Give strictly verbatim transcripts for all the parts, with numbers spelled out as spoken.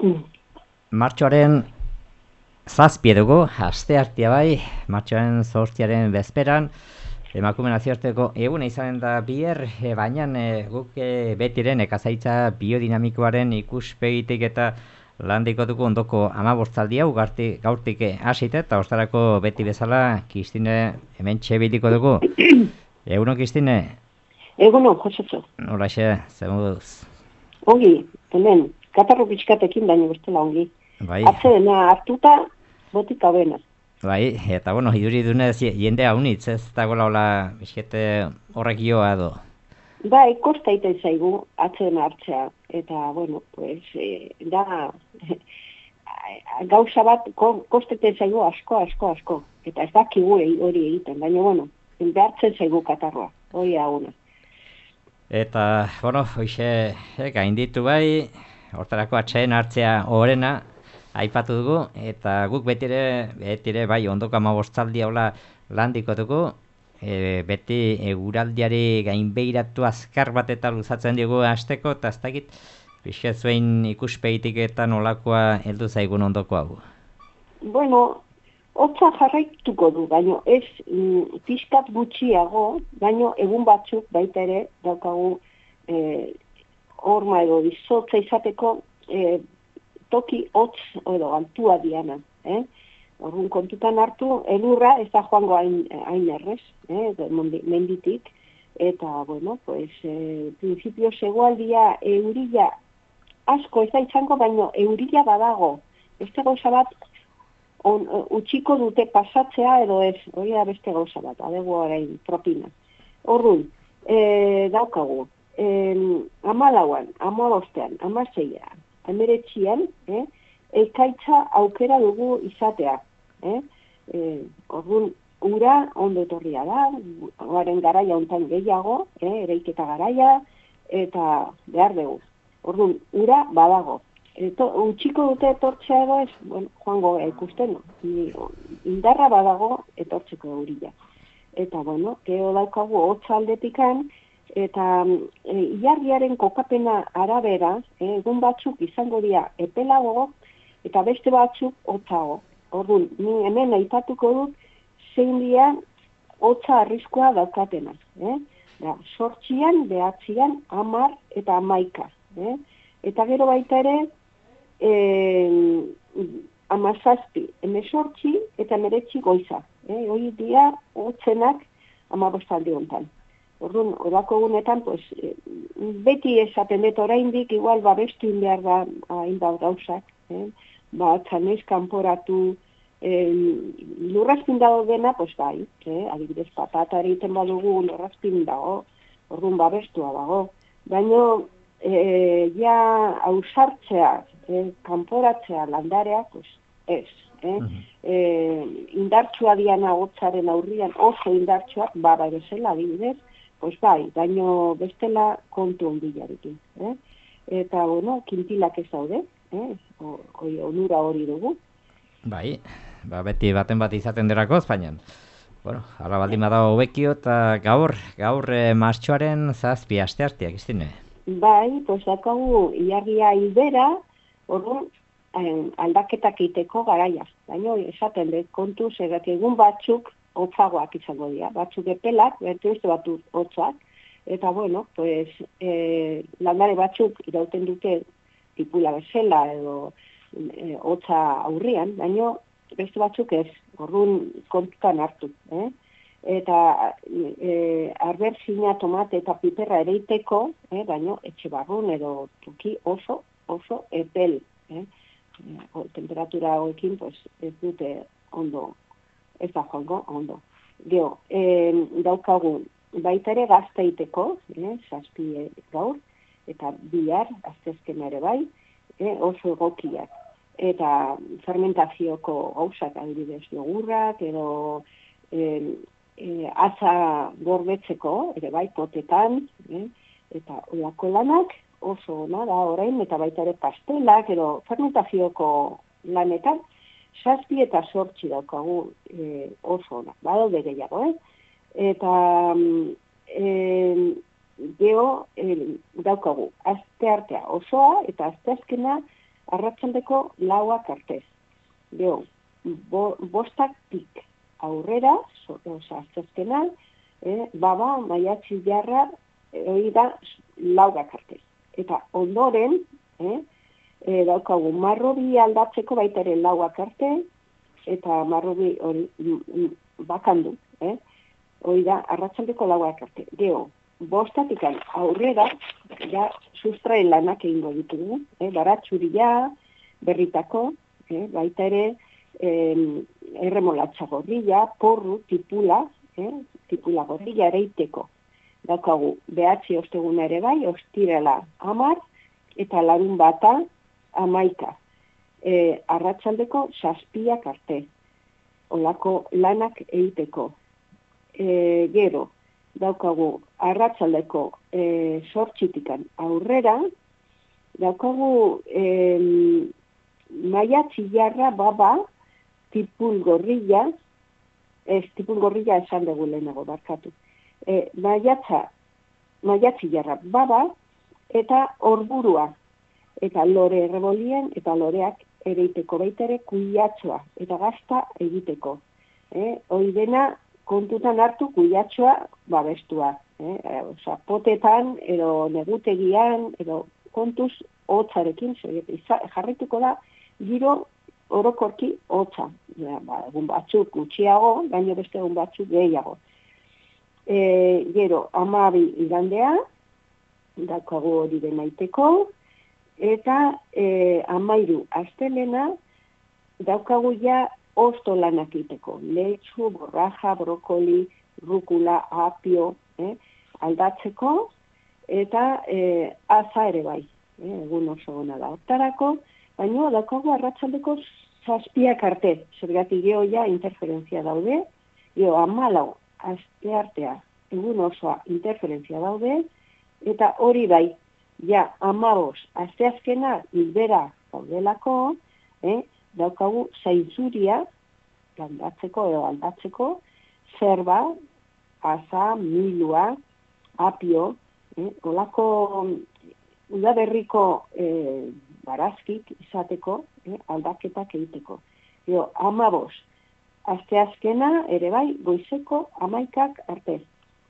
Martxoaren zazpie dugu, asteartea bai, martxoaren zortziaren bezperan, emakume nazioarteko eguna izanen da bier, e, baina e, guk e, betiren ekazaitza biodinamikoaren ikuspegitik eta landiko dugu ondoko amabostaldi hau garti, gaurtik hasita eta ostarako beti bezala Kristine hemen txebiliko dugu. Egunon, Kristine? Egunon, Josezo. Horaxe, zer moduz? Ongi, hemen, katarro pixkatekin baino bestela ongi. Bai. Atzedena hartuta, botik abena. Bai, eta bueno, iduri dunez jende haunitz, ez dagoela hola biskete horrek joa edo. Bai, kosta iten zaigu atzedena hartzea, eta, bueno, pues, e, da, gauza bat kosteten zaigu asko, asko, asko, eta ez dakigu hori egiten, baina, bueno, behartzen zaigu katarroa, hori aguna. Eta, bueno, hoxe, eh, gainditu bai, hortarako atseden hartzea horrena, aipatu dugu, eta guk betire, betire bai, ondoko amabostaldi haula landiko dugu, e, beti eguraldiari gainbeiratu azkar bat eta luzatzen dugu hasteko, eta ez dakit, pixka zuen ikuspegitik eta nolakoa heldu zaigun ondoko hau. Bueno, hotza jarraituko du, baino ez mm, pixkat gutxiago, baino egun batzuk baita ere daukagu e, horma edo izotza izateko e, toki hotz edo altua diana. Eh? Orduan kontutan hartu, elurra ez da joango hain, hain errez, eh? menditik, eta, bueno, pues, eh, principio segualdia eurila asko ez da izango, baino eurila badago. Beste gauza bat, on, utxiko dute pasatzea edo ez, hori da beste gauza bat, adego orain propina. Orduan, eh, daukagu, eh, amalauan, amabostean, amaseian, ameretxian, eh, ekaitza aukera dugu izatea. Eh? Eh, orduan, ura ondo etorria da, garen garaia hontan gehiago, eh, ereiketa garaia, eta behar dugu. Orduan, ura badago. Eto, utxiko dute etortzea edo ez, bueno, joango ikusten, no? Indarra badago etortzeko eurila. Eta, bueno, gero daukagu hotza aldetikan, eta e, ilargiaren kokapena arabera, e, egun batzuk izango dira epelago, eta beste batzuk hotzago. Orduan, ni hemen aipatuko dut, zein dira hotza arriskoa daukatena. Eh? Da, sortzian, behatzian, amar eta amaika. Eh? Eta gero baita ere, e, amazazpi, emesortzi eta emeretzi goiza. Eh? Hoi dira hotzenak amabostaldi hontan. Orduan, horako egunetan, pues, beti esaten dut oraindik igual babestu behar da hainbat gauzak. Eh? Ba, txanez kanporatu, eh, lurrazpin dago dena, pues bai, eh? Adibidez, patata egiten badugu lurrazpin dago, orduan babestua dago. Baina, eh, ja ausartzea, eh, kanporatzea landarea, pues ez. Eh? Uh-huh. eh, indartsua diana hotzaren aurrian, oso indartsuak, baba bezala adibidez, pues bai, baino bestela kontu ondilarekin. Eh? Eta, bueno, kintilak ez daude, eh? o, o, onura hori dugu. Bai, ba, beti baten bat izaten derako, Espainian. Bueno, hala baldin badago hobekio eta gaur, gaur e, martxoaren zazpi astearteak, Kristine. Bai, pues dakagu ilargia hilbera, orduan aldaketak egiteko garaia. Baina esaten dut kontu, zergatik egun batzuk hotzagoak izango dira, batzuk epelak, bertu beste batzuk hotzak, eta bueno, pues, e, landare batzuk irauten dute tipula bezala edo e, hotza aurrian, baina beste batzuk ez, orduan kontutan hartu. Eh? Eta e, arberzina, tomate eta piperra ereiteko, eh, baina etxe barrun edo tuki oso, oso epel. Eh? O, temperatura hoekin, pues, ez dute ondo, ez da joango ondo. Geo, e, daukagu baita ere gazteiteko, eh, zazpi gaur, eta bihar, aztezken ere bai, eh, oso egokiak. Eta fermentazioko gauzak adibidez jogurrak, edo e, e, atza gordetzeko, ere bai, potetan, eh, eta olako lanak oso ona da orain, eta baita ere pastelak, edo fermentazioko lanetan, zazpi eta sortzi daukagu e, oso ona, badaude gehiago, eh? Eta e, geho e, daukagu asteartea osoa eta asteazkena arratsaldeko lauak arte. Gero, bo, bostaktik aurrera, oza, aztezkena, eh, baba, maiatzi jarra, eh, hori da laugak arte. Eta ondoren, eh, e, daukagu marrobi aldatzeko baita ere lauak arte, eta marrobi hori bakandu, eh? Hori da, arratsaldeko lauak arte. Gero, bostatikan aurrera, ja, sustraen lanak egingo ditugu, eh? Baratxuria, berritako, eh? Baita ere, eh, erremolatxa gorrilla, porru, tipula, eh? tipula gorrilla ereiteko. Daukagu, behatzi osteguna ere bai, ostirala amar, eta larun bata amaika. E, arratsaldeko zazpiak arte. Olako lanak egiteko. E, gero, daukagu arratsaldeko e, sortxitikan aurrera, daukagu e, maiatzi jarra baba, tipul gorrilla, ez tipul gorrilla esan dugu lehenago, barkatu. E, maiatza, maiatzi jarra baba, eta orburua, eta lore errebolien, eta loreak ereiteko baita ere kuiatxoa, eta gazta egiteko. Eh? Hoi dena kontutan hartu kuiatxoa babestua. Eh? Osa, potetan, edo negutegian, edo kontuz hotzarekin, jarrituko da, giro orokorki hotza. Ja, ba, egun batzuk gutxiago, baino beste egun batzuk gehiago. E, gero, amabi igandea, daukagu hori demaiteko, eta e, amairu astelena daukagu ja osto lanak egiteko. Leitzu, borraja, brokoli, rukula, apio, eh, aldatzeko, eta e, aza ere bai, eh, egun oso gona da. Hortarako, baina daukagu arratsaldeko zazpiak arte, zergatik geho ja interferentzia daude, geho amalau aste artea egun osoa interferentzia daude, eta hori bai, ja, amabos, asteazkena hilbera daudelako, eh, daukagu zaintzuria, landatzeko edo aldatzeko, zerba, asa, milua, apio, eh, olako udaberriko eh, barazkik izateko, eh, aldaketak egiteko. Jo, amabos, asteazkena ere bai, goizeko amaikak arte.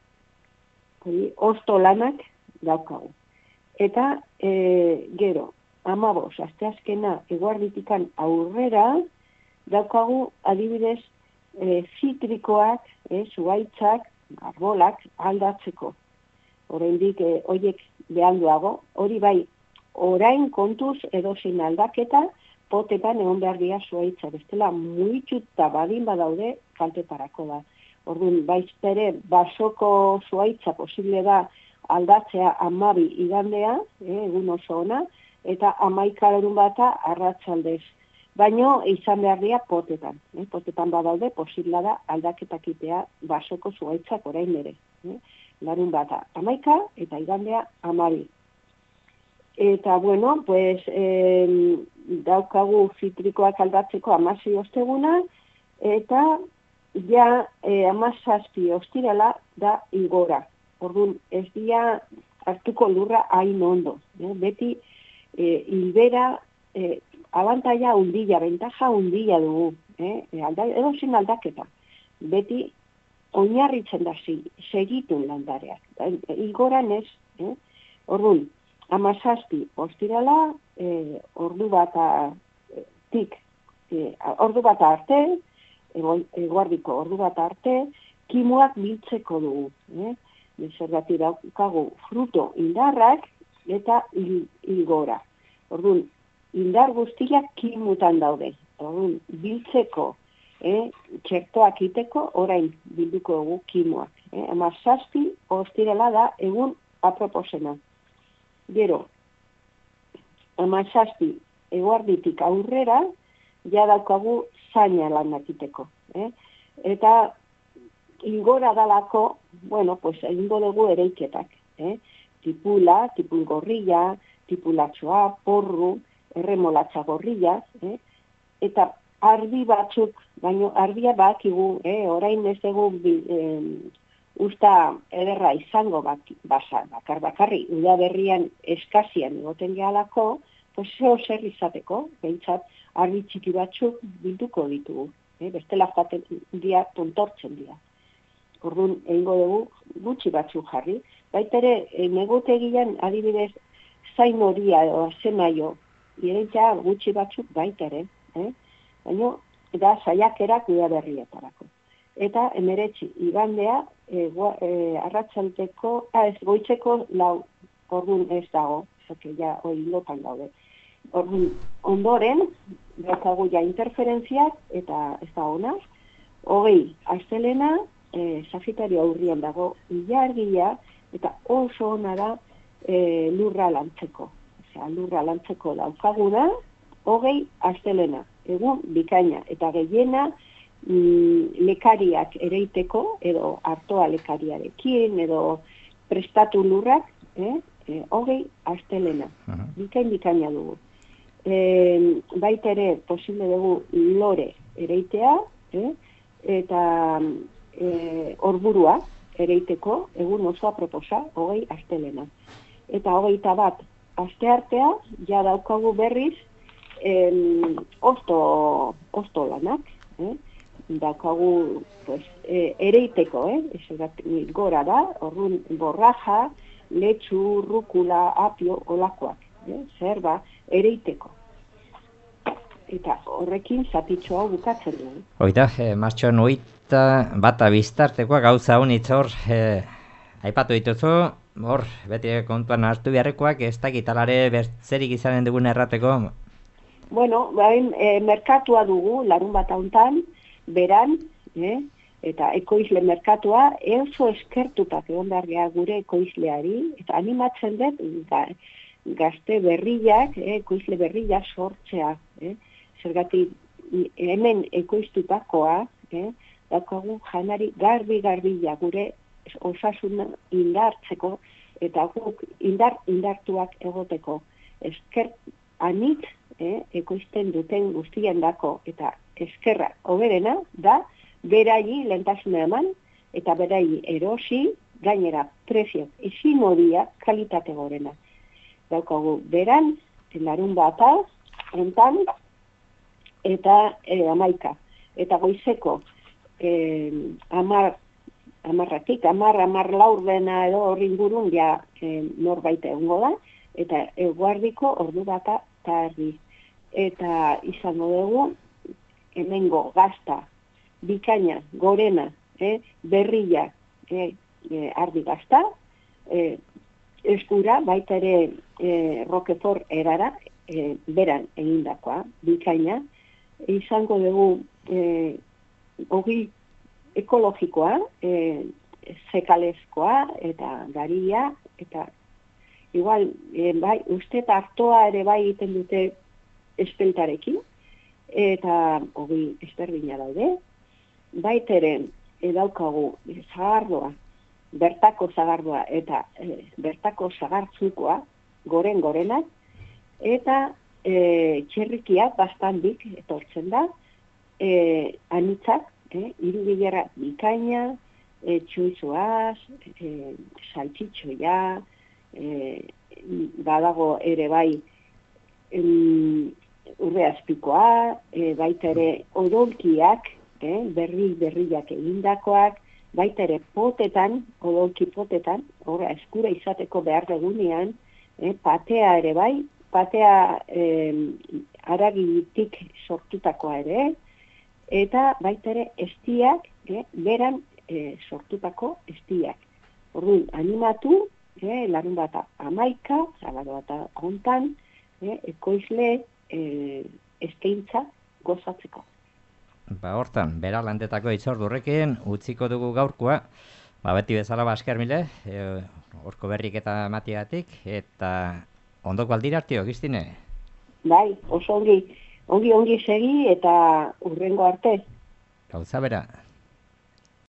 Hori, osto lanak daukagu. Eta e, gero, amabos, asteazkena eguarditikan aurrera, daukagu adibidez e, zitrikoak, e, zuaitzak, arbolak aldatzeko. Oraindik e, horiek behanduago, hori bai, orain kontuz edozein aldaketa, potetan egon behar dira zuaitza, bestela muitxuta badin badaude kaltetarako da. Orduan, baizpere, basoko zuaitza posible da aldatzea amabi igandea, eh, egun oso ona, eta amaika larun bata arratsaldez. Baino izan behar dira potetan. Eh, potetan badaude, posibla da aldaketak itea basoko zuaitzak orain ere. Eh, larun bata amaika eta igandea amabi. Eta, bueno, pues, eh, daukagu zitrikoak aldatzeko amasi osteguna, eta ja eh, amazazpi ostirala da igora. Orduan, ez dia hartuko lurra hain ondo. Eh? Beti, eh, hilbera, eh, abantaia undila, bentaja undila dugu. Eh? Alda, edo zin aldaketa. Beti, oinarritzen da zi, segitun landareak. Igoran ez. Eh? Orduan, amazazpi ostirala, eh, ordu bata eh, tik, eh, ordu bata arte, eguardiko ordu bata arte, kimuak biltzeko dugu. Eh? Zergatik daukagu fruto indarrak eta ilgora. Orduan, indar guztiak kimutan daude. Orduan, biltzeko, eh, txertoak iteko, orain bilduko dugu kimuak. Eh? Ama zazpi ostirela da egun aproposena. Gero, ama zazpi eguarditik aurrera, ja daukagu zaina lanak iteko. Eh? Eta ingora dalako, bueno, pues egingo dugu ereiketak, eh? Tipula, tipul gorrilla, tipulatxoa, porru, erremolatxa gorrilla, eh? Eta ardi batzuk, baino arbia bakigu, eh? Orain ez dugu eh, usta ederra izango bak, basa, bakar bakarri, udaberrian eskazian egoten gehalako, pues zeo zer izateko, behintzat argi txiki batzuk bilduko ditugu, eh? Bestela jaten dia tontortzen dira. Orduan, egingo dugu gutxi batzuk jarri. Baita ere, e, negutegian adibidez zain horia edo azemaio, ireitza gutxi batzuk baita ere, eh? Baina, da saiakerak udaberrietarako. Eta emeretzi, igandea, e, e, arratzaldeko, ah, ez, goitzeko lau, orduan ez dago, zoke ja, hoi lotan daude. Orduan, ondoren, daukagu ja interferentziak, eta ez da ona, hogei, astelena, e, Sagitario aurrian dago, ilargia, eta oso ona da e, lurra lantzeko. Osea, lurra lantzeko daukaguna, hogei, astelena, egun bikaina, eta gehiena, mm, lekariak ereiteko, edo artoa lekariarekin, edo prestatu lurrak, eh? E, hogei, astelena, uh-huh. Bikain bikaina dugu. E, baita ere posible dugu lore ereitea, eh? Eta e, orburua ereiteko egun osoa proposa, hogei astelena. Eta hogeita bat asteartea, ja daukagu berriz em, osto, osto lanak, eh? Daukagu pues, e, ereiteko, eh? Ezegat, gora da, orrun borraja, letxu, rukula, apio, olakoak, eh? Zer ba, ereiteko. Eta horrekin zatitxo hau bukatzen du. Oita, eh, martxoan oita bata biztartekoa gauza honitz hor, eh, aipatu dituzu, hor, beti kontuan hartu beharrekoak, ez dakitalare bertzerik izanen dugun errateko? Bueno, bain, e, merkatua dugu, larun bat hauntan, beran, eh? Eta ekoizle merkatua, oso eskertutak egon behar gure ekoizleari, eta animatzen dut, ga, gazte berriak, eh? Ekoizle berriak sortzea, eh? Zergatik hemen ekoiztutakoa, eh, daukagu janari garbi-garbila gure osasuna indartzeko, eta guk indar indartuak egoteko. Esker anitz eh, ekoizten duten guztien dako, eta eskerra hoberena da, berai lehentasuna eman, eta berai erosi, gainera prezio ezin horia kalitate gorena. Daukagu beran, larun bata, ontan, eta e, amaika. Eta goizeko e, amar, amarratik, amar, amar laur dena edo horri ingurun ja e, norbait egongo da, eta eguardiko ordu bata eta erdi. Eta izango dugu, hemengo gazta, bikaina, gorena, eh, berria, eh, eh, ardi gazta, eh, eskura, baita ere eh, Roquefort erara, eh, beran egindakoa, bikaina, izango dugu eh, ogi ekologikoa, eh, zekalezkoa eta garia, eta igual, eh, bai, uste eta hartoa ere bai egiten dute espeltarekin, eta ogi ezberdina daude, baiteren edaukagu zagardoa, bertako zagardoa eta e, bertako zagartzukoa, goren gorenak, eta e, txerrikia bastandik etortzen da, e, anitzak, e, irubilera bikaina, e, txuizoaz, e, saltxitxoia, e, badago ere bai em, urreazpikoa, e, baita ere odolkiak, eh, berri berriak egindakoak, baita ere potetan, odolki potetan, horra eskura izateko behar degunean, eh, patea ere bai, patea eh, aragitik sortutakoa ere, eta baita ere estiak, eh, beran eh, sortutako estiak. Orduan, animatu, eh, larun bata amaika, larun bata hontan, eh, ekoizle eh, eskaintza gozatzeko. Ba, hortan, bera landetako itzordurrekin utziko dugu gaurkoa, ba, beti bezala basker mile, e, horko berrik eta matiatik, eta ondoko aldira artio, Kristine? Bai, oso ongi, ongi ongi segi eta urrengo arte. Gauza bera.